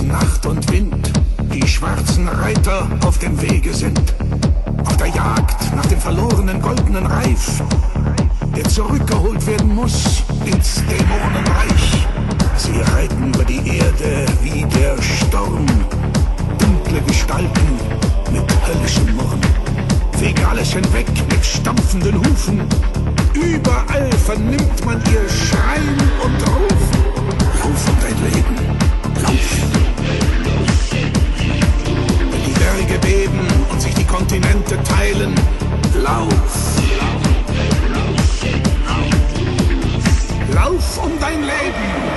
Nacht und Wind die schwarzen Reiter auf dem Wege sind. Auf der Jagd nach dem verlorenen goldenen Reif, der zurückgeholt werden muss ins Dämonenreich. Sie reiten über die Erde wie der Sturm, dunkle Gestalten mit höllischem Murren, fegen alles hinweg mit stampfenden Hufen. Überall vernimmt man ihr Schreien und Rufen. Lauf um dein Leben, lauf! Wenn die Berge beben und sich die Kontinente teilen, lauf! Lauf um dein Leben!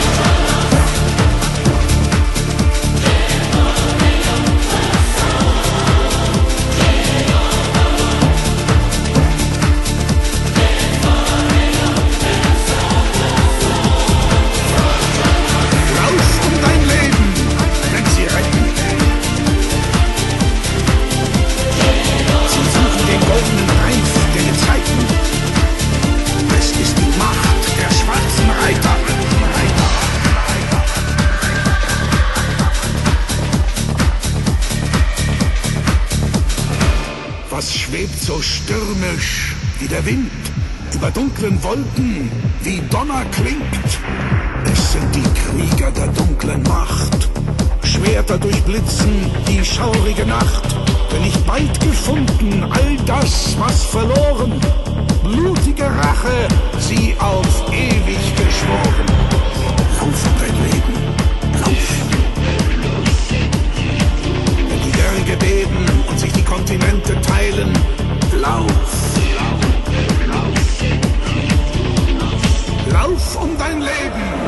Was schwebt so stürmisch wie der Wind über dunklen Wolken, wie Donner klingt? Es sind die Krieger der dunklen Macht. Schwerter durchblitzen die schaurige Nacht. Denn nicht bald gefunden all das, was verloren. Blutige Rache, sie auf ewig geschworen. Lauf um dein Leben, lauf! Wenn die Berge beben und sich die Kontinente teilen, lauf! Lauf um dein Leben!